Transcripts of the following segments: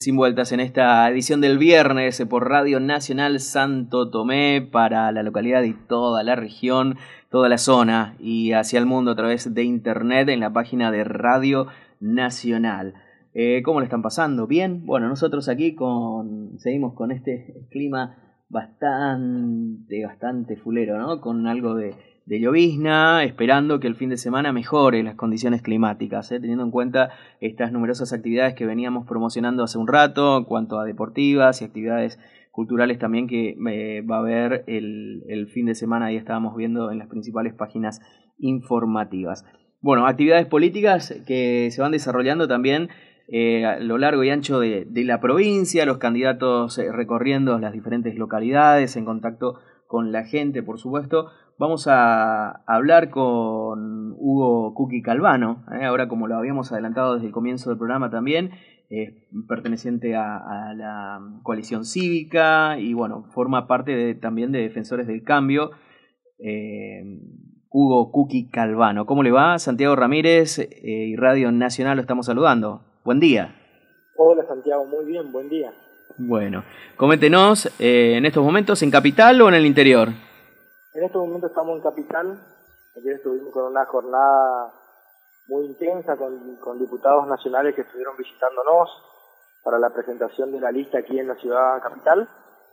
sin vueltas en esta edición del viernes por Radio Nacional Santo Tomé para la localidad y toda la región, toda la zona y hacia el mundo a través de internet en la página de Radio Nacional. ¿Cómo le están pasando? ¿Bien? Bueno, nosotros aquí seguimos con este clima bastante fulero, ¿no? Con algo de llovizna, esperando que el fin de semana mejore las condiciones climáticas, teniendo en cuenta estas numerosas actividades que veníamos promocionando hace un rato en cuanto a deportivas y actividades culturales también que va a haber el fin de semana. Ahí estábamos viendo en las principales páginas informativas. Bueno, actividades políticas que se van desarrollando también a lo largo y ancho de la provincia, los candidatos recorriendo las diferentes localidades, en contacto con la gente, por supuesto. Vamos a hablar con Hugo Cuqui Calvano, ahora como lo habíamos adelantado desde el comienzo del programa también, perteneciente a la coalición cívica y bueno, forma parte también de Defensores del Cambio. Hugo Cuqui Calvano, ¿cómo le va? Santiago Ramírez y Radio Nacional lo estamos saludando. Buen día. Hola Santiago, muy bien, buen día. Bueno, coméntenos, en estos momentos, ¿en Capital o en el interior? En estos momentos estamos en Capital. Ayer estuvimos con una jornada muy intensa con diputados nacionales que estuvieron visitándonos para la presentación de la lista aquí en la ciudad capital.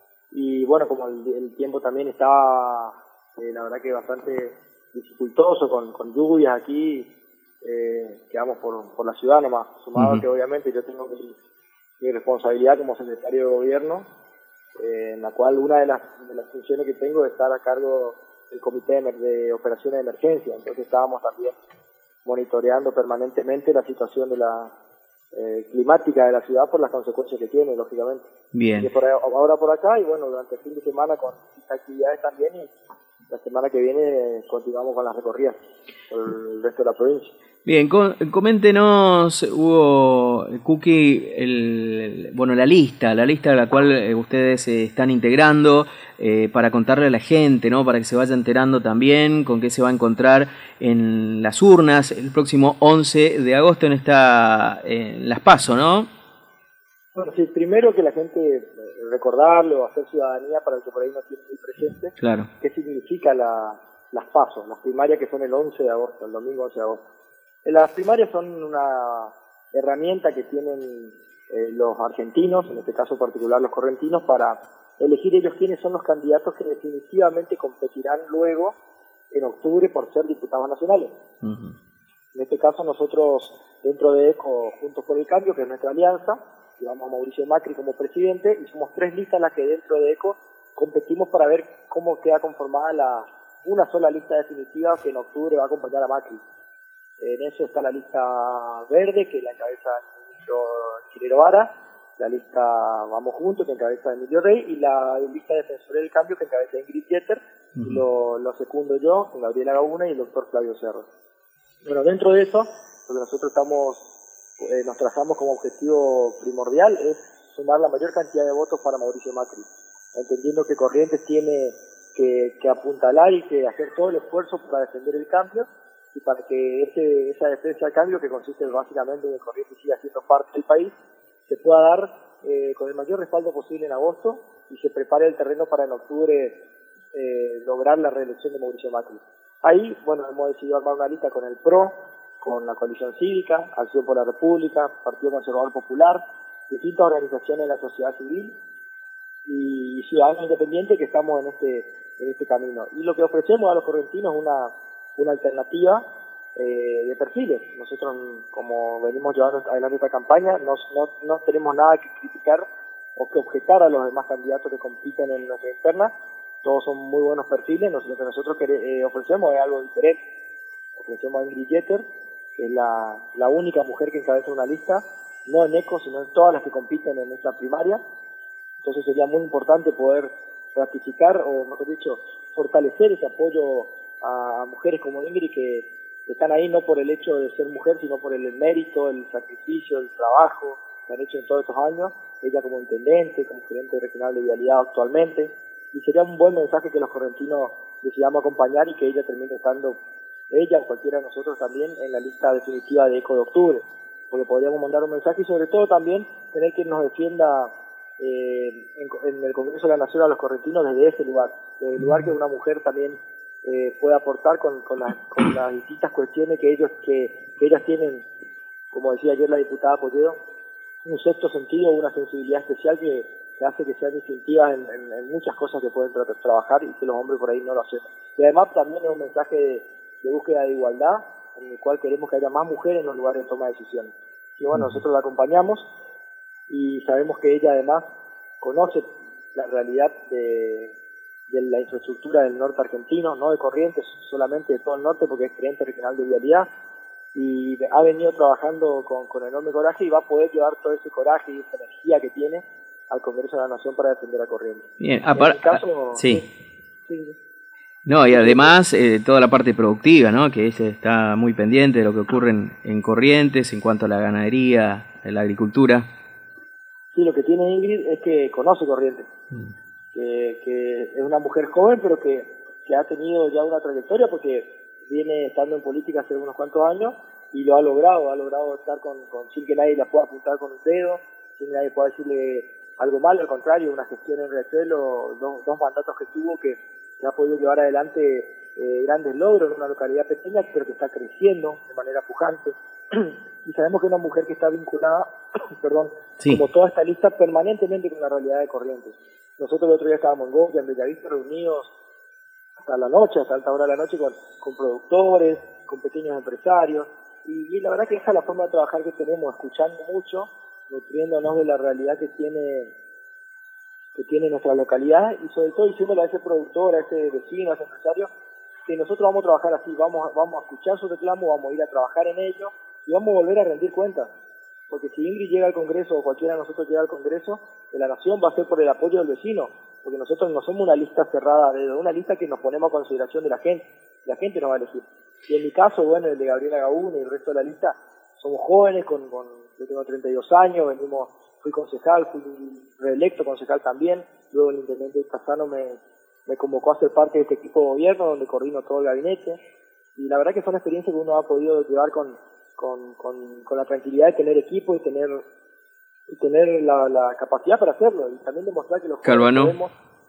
Y bueno, como el tiempo también estaba, la verdad que bastante dificultoso con lluvias aquí, quedamos por la ciudad nomás, sumado que obviamente yo tengo mi responsabilidad como secretario de gobierno, en la cual una de las funciones que tengo es estar a cargo del comité de operaciones de emergencia. Entonces estábamos también monitoreando permanentemente la situación de la climática de la ciudad por las consecuencias que tiene, lógicamente. Bien. Ahora por acá y bueno, durante el fin de semana con estas actividades también, y la semana que viene continuamos con las recorridas por el resto de la provincia. Bien, coméntenos, Hugo Cuqui, la lista a la cual ustedes se están integrando para contarle a la gente, ¿no? Para que se vaya enterando también con qué se va a encontrar en las urnas el próximo 11 de agosto en las PASO, ¿no? Bueno, sí, primero que la gente recordarlo o hacer ciudadanía para el que por ahí no tiene muy presente. Claro. ¿Qué significa las PASO, las primarias que son el 11 de agosto, el domingo 11 de agosto? Las primarias son una herramienta que tienen los argentinos, en este caso particular los correntinos, para elegir ellos quiénes son los candidatos que definitivamente competirán luego en octubre por ser diputados nacionales. Uh-huh. En este caso nosotros, dentro de ECO, Juntos por el Cambio, que es nuestra alianza, llevamos a Mauricio Macri como presidente y somos 3 listas las que dentro de ECO competimos para ver cómo queda conformada una sola lista definitiva que en octubre va a acompañar a Macri. En eso está la lista verde, que la encabeza el ministro Chilero Vara, la lista Vamos Juntos, que encabeza Emilio Rey, y la lista Defensores del Cambio, que encabeza Ingrid Jeter, y lo secundo yo, con Gabriela Gauna y el doctor Flavio Cerro. Bueno, dentro de eso, lo que nosotros nos trazamos como objetivo primordial es sumar la mayor cantidad de votos para Mauricio Macri, entendiendo que Corrientes tiene que apuntalar y que hacer todo el esfuerzo para defender el cambio, y para que esa defensa del cambio, que consiste básicamente en que Corrientes siga siendo parte del país, se pueda dar con el mayor respaldo posible en agosto y se prepare el terreno para en octubre lograr la reelección de Mauricio Macri. Ahí, bueno, hemos decidido armar una lista con el PRO, con la coalición cívica, Acción por la República, Partido Conservador Popular, distintas organizaciones de la sociedad civil y ciudadanos independientes que estamos en este camino. Y lo que ofrecemos a los correntinos es una alternativa de perfiles. Nosotros, como venimos llevando adelante esta campaña, no tenemos nada que criticar o que objetar a los demás candidatos que compiten en nuestra interna. Todos son muy buenos perfiles. Lo que nosotros ofrecemos es algo diferente. Ofrecemos a Ingrid Jeter, que es la única mujer que encabeza una lista, no en ECO, sino en todas las que compiten en esta primaria. Entonces sería muy importante poder ratificar, o mejor dicho, fortalecer ese apoyo a mujeres como Ingrid que están ahí no por el hecho de ser mujer, sino por el mérito, el sacrificio, el trabajo que han hecho en todos estos años, ella como intendente, como gerente regional de vialidad actualmente, y sería un buen mensaje que los correntinos decidamos acompañar y que ella termine estando, ella o cualquiera de nosotros también, en la lista definitiva de ECO de octubre, porque podríamos mandar un mensaje y sobre todo también tener que nos defienda en el Congreso de la Nación a los correntinos desde ese lugar, desde el lugar que una mujer también puede aportar con las distintas cuestiones que ellas tienen, como decía ayer la diputada Polledo, un sexto sentido, una sensibilidad especial que hace que sean distintivas en muchas cosas que pueden trabajar y que los hombres por ahí no lo hacen. Y además también es un mensaje de búsqueda de igualdad, en el cual queremos que haya más mujeres en los lugares de toma de decisiones. Y bueno, nosotros la acompañamos y sabemos que ella además conoce la realidad de la infraestructura del norte argentino, no de Corrientes, solamente de todo el norte, porque es gerente regional de vialidad, y ha venido trabajando con enorme coraje y va a poder llevar todo ese coraje y esa energía que tiene al Congreso de la Nación para defender a Corrientes. Bien, sí. No, y además toda la parte productiva, ¿no? Que ella está muy pendiente de lo que ocurre en Corrientes en cuanto a la ganadería, a la agricultura. Sí, lo que tiene Ingrid es que conoce Corrientes, que es una mujer joven, pero que ha tenido ya una trayectoria porque viene estando en política hace unos cuantos años y lo ha logrado estar sin que nadie la pueda apuntar con un dedo, sin que nadie pueda decirle algo malo, al contrario, una gestión en Riachuelo, dos mandatos que tuvo que ha podido llevar adelante grandes logros en una localidad pequeña, pero que está creciendo de manera pujante. Y sabemos que es una mujer que está vinculada, como toda esta lista, permanentemente con la realidad de Corrientes. Nosotros el otro día estábamos en Goya, en Bellavista, reunidos hasta la noche, hasta alta hora de la noche, con productores, con pequeños empresarios, y la verdad que esa es la forma de trabajar que tenemos, escuchando mucho, nutriéndonos de la realidad que tiene nuestra localidad, y sobre todo diciéndole a ese productor, a ese vecino, a ese empresario, que nosotros vamos a trabajar así, vamos a escuchar su reclamo, vamos a ir a trabajar en ello, y vamos a volver a rendir cuentas. Porque si Ingrid llega al Congreso, o cualquiera de nosotros llega al Congreso de la Nación, va a ser por el apoyo del vecino, porque nosotros no somos una lista cerrada, una lista que nos ponemos a consideración de la gente nos va a elegir. Y en mi caso, bueno, el de Gabriela Gauna y el resto de la lista, somos jóvenes, yo tengo 32 años, fui concejal, fui reelecto concejal también, luego el intendente Casano me convocó a ser parte de este equipo de gobierno, donde coordino todo el gabinete, y la verdad que son experiencias que uno ha podido llevar con la tranquilidad de tener equipo y tener la capacidad para hacerlo, y también demostrar que los jóvenes podemos.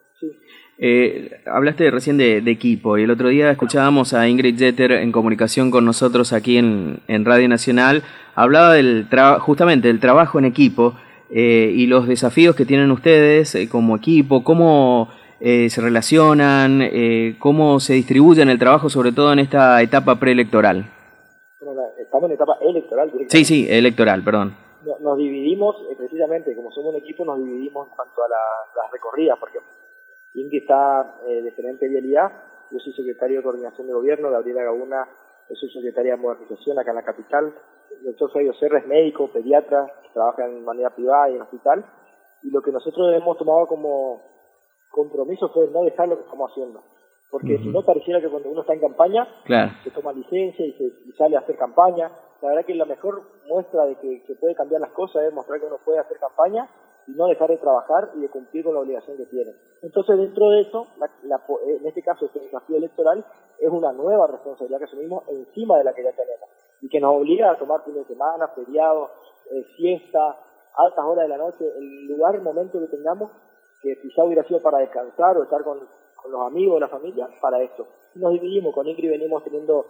Sí. Hablaste recién de equipo, y el otro día escuchábamos a Ingrid Jeter en comunicación con nosotros aquí en Radio Nacional. Hablaba justamente del trabajo en equipo y los desafíos que tienen ustedes como equipo, cómo se relacionan, cómo se distribuyen el trabajo, sobre todo en esta etapa preelectoral. Bueno, estamos en etapa electoral directamente. Sí, electoral, perdón. Nos dividimos, precisamente, como somos un equipo, nos dividimos en cuanto a las recorridas, por ejemplo. Ingrid está de gerente de vialidad, yo soy secretario de coordinación de gobierno, Gabriela Gauna es subsecretaria de modernización acá en la capital, el doctor Fabio Serra es médico, pediatra, trabaja en manera privada y en hospital, y lo que nosotros hemos tomado como compromiso fue no dejar lo que estamos haciendo, porque si no pareciera que cuando uno está en campaña, se toma licencia y sale a hacer campaña. La verdad que la mejor muestra de que se puede cambiar las cosas es mostrar que uno puede hacer campaña y no dejar de trabajar y de cumplir con la obligación que tiene. Entonces, dentro de eso, en este caso, este desafío electoral es una nueva responsabilidad que asumimos encima de la que ya tenemos y que nos obliga a tomar fines de semana, feriados, siesta, altas horas de la noche, el lugar, el momento que tengamos, que quizá hubiera sido para descansar o estar con los amigos, la familia, para esto. Nos dividimos, con Ingrid venimos teniendo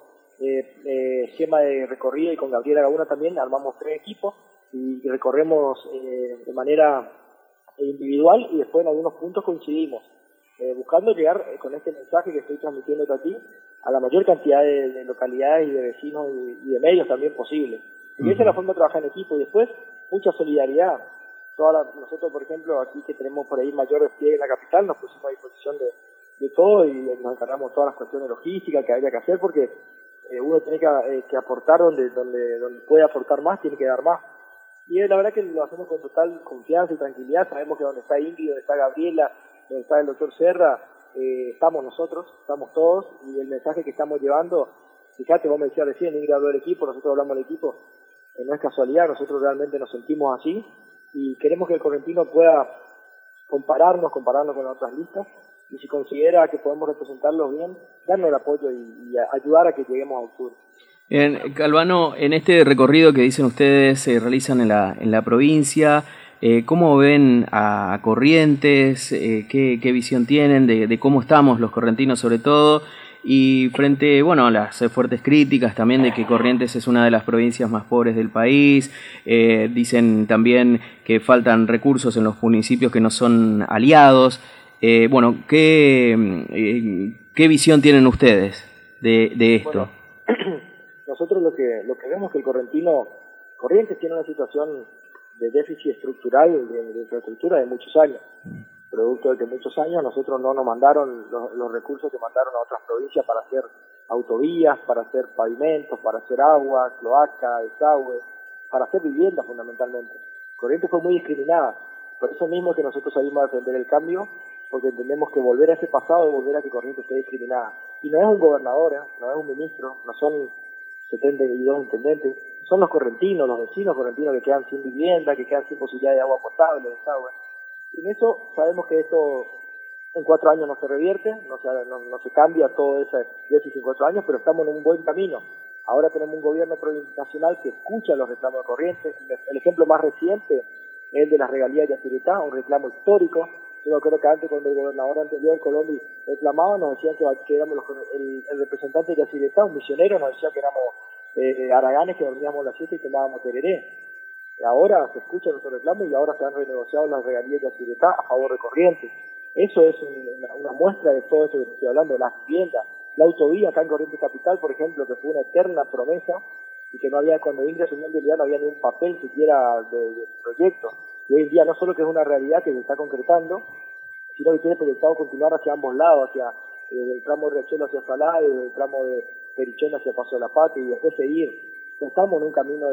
esquema de recorrido y con Gabriela Gauna también armamos 3 equipos y recorremos de manera individual y después en algunos puntos coincidimos, buscando llegar con este mensaje que estoy transmitiendo a ti a la mayor cantidad de localidades y de vecinos y de medios también posible. Y esa es la forma de trabajar en equipo y después mucha solidaridad. Nosotros, por ejemplo, aquí que tenemos por ahí mayor despliegue en la capital, nos pusimos a disposición de todo y nos encargamos todas las cuestiones logísticas que haya que hacer porque uno tiene que aportar donde puede aportar más, tiene que dar más. Y la verdad que lo hacemos con total confianza y tranquilidad. Sabemos que donde está Ingrid, donde está Gabriela, donde está el doctor Serra, estamos nosotros, estamos todos, y el mensaje que estamos llevando, fíjate, vos me decías recién, Ingrid habló del equipo, nosotros hablamos del equipo, no es casualidad, nosotros realmente nos sentimos así, y queremos que el correntino pueda compararnos con otras listas, y si considera que podemos representarlos bien, darnos el apoyo y ayudar a que lleguemos a octubre. Calvano, en este recorrido que dicen ustedes se realizan en la provincia, ¿cómo ven a Corrientes? ¿Qué visión tienen de cómo estamos los correntinos sobre todo? Y frente, bueno, a las fuertes críticas también de que Corrientes es una de las provincias más pobres del país, dicen también que faltan recursos en los municipios que no son aliados. Bueno, ¿qué visión tienen ustedes de esto? Bueno, nosotros lo que vemos es que Corrientes tiene una situación de déficit estructural de infraestructura de muchos años. Producto de que muchos años nosotros no nos mandaron los recursos que mandaron a otras provincias para hacer autovías, para hacer pavimentos, para hacer agua, cloaca, desagüe, para hacer viviendas fundamentalmente. Corrientes fue muy discriminada, por eso mismo que nosotros salimos a defender el cambio, porque entendemos que volver a ese pasado es volver a que Corrientes esté discriminada. Y no es un gobernador, no es un ministro, no son 72 intendentes, son los correntinos, los vecinos correntinos que quedan sin vivienda, que quedan sin posibilidad de agua potable, desagüe. Y en eso sabemos que esto en 4 años no se revierte, no se cambia todo ese déficit en 4 años, pero estamos en un buen camino. Ahora tenemos un gobierno nacional que escucha los reclamos de Corrientes. El ejemplo más reciente es el de las regalías de Yacyretá, un reclamo histórico. Yo creo que antes, cuando el gobernador anterior, Colombi, reclamaba, nos decían que éramos el representante de Yacyretá, un misionero, nos decía que éramos haraganes que dormíamos la siesta y tomábamos tereré. Ahora se escucha nuestro reclamo y ahora se han renegociado las regalías de Yacyretá a favor de Corrientes. Eso es una muestra de todo eso que estoy hablando, las viviendas. La autovía acá en Corrientes Capital, por ejemplo, que fue una eterna promesa y que no había, cuando Ingrid asumió en realidad no había ni un papel siquiera de proyecto. Y hoy en día no solo que es una realidad que se está concretando, sino que tiene proyectado continuar hacia ambos lados, hacia el tramo de Riachuelo hacia Salá, el tramo de Perichón hacia Paso de la Patria y después seguir. Estamos en un camino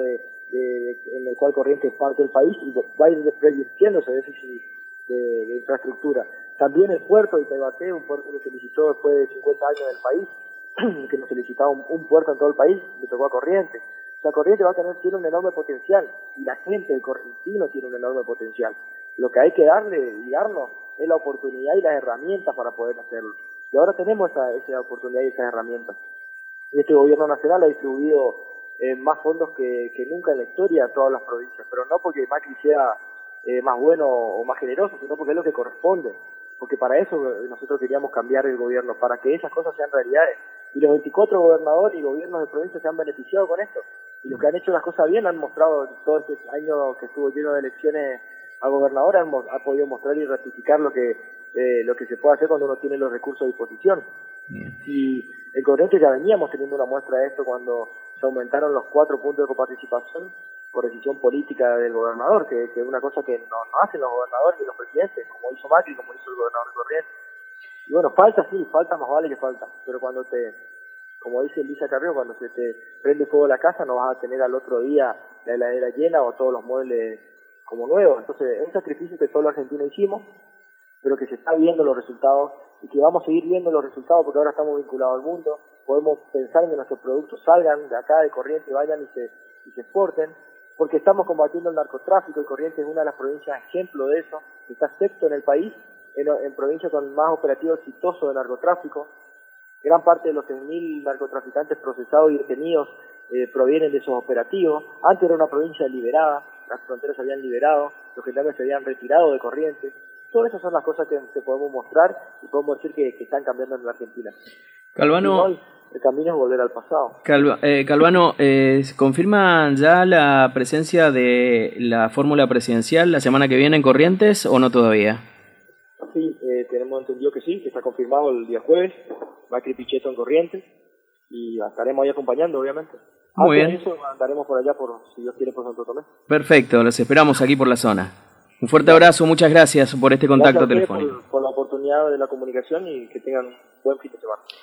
en el cual Corrientes es parte del país y va a ir revirtiendo ese déficit de infraestructura. También el puerto de Itaibaté, un puerto que se licitó después de 50 años del país, que no se licitaba un puerto en todo el país, le tocó a Corrientes. O sea, Corrientes tiene un enorme potencial y la gente del correntino tiene un enorme potencial. Lo que hay que darle y darnos es la oportunidad y las herramientas para poder hacerlo. Y ahora tenemos esa oportunidad y esas herramientas. Y este gobierno nacional ha distribuido más fondos que nunca en la historia a todas las provincias, pero no porque Macri sea más bueno o más generoso, sino porque es lo que corresponde, porque para eso nosotros queríamos cambiar el gobierno, para que esas cosas sean realidades, y los 24 gobernadores y gobiernos de provincia se han beneficiado con esto, y los que han hecho las cosas bien han mostrado todo este año que estuvo lleno de elecciones a gobernador, ha podido mostrar y ratificar lo que se puede hacer cuando uno tiene los recursos a disposición. Bien. Y en Corrientes ya veníamos teniendo una muestra de esto cuando se aumentaron los 4 puntos de coparticipación por decisión política del gobernador, que es una cosa que no hacen los gobernadores ni los presidentes, como hizo Macri, como hizo el gobernador de Corrientes. Y bueno, falta más vale que falta, pero cuando como dice Elisa Carrió, cuando se te prende fuego la casa no vas a tener al otro día la heladera llena o todos los muebles como nuevos. Entonces es un sacrificio que todos los argentinos hicimos, pero que se está viendo los resultados y que vamos a seguir viendo los resultados porque ahora estamos vinculados al mundo, podemos pensar en que nuestros productos salgan de acá, de Corrientes, vayan y se exporten, porque estamos combatiendo el narcotráfico y Corrientes es una de las provincias ejemplo de eso, está sexto en el país, en provincia con más operativo exitoso de narcotráfico. Gran parte de los 6.000 narcotraficantes procesados y detenidos provienen de esos operativos. Antes era una provincia liberada, las fronteras se habían liberado, los gendarmes se habían retirado de Corrientes. Todas esas son las cosas que podemos mostrar y podemos decir que están cambiando en la Argentina. Calvano, hoy el camino es volver al pasado. Calvano, ¿confirman ya la presencia de la fórmula presidencial la semana que viene en Corrientes o no todavía? Sí, tenemos entendido que sí, que está confirmado el día jueves, Macri Pichetto en Corrientes, y estaremos ahí acompañando, obviamente. Muy bien. Eso andaremos por allá, si Dios quiere, por Santo Tomé. Perfecto, los esperamos aquí por la zona. Un fuerte abrazo, muchas gracias por este contacto telefónico. Por la oportunidad de la comunicación y que tengan un buen fin de semana.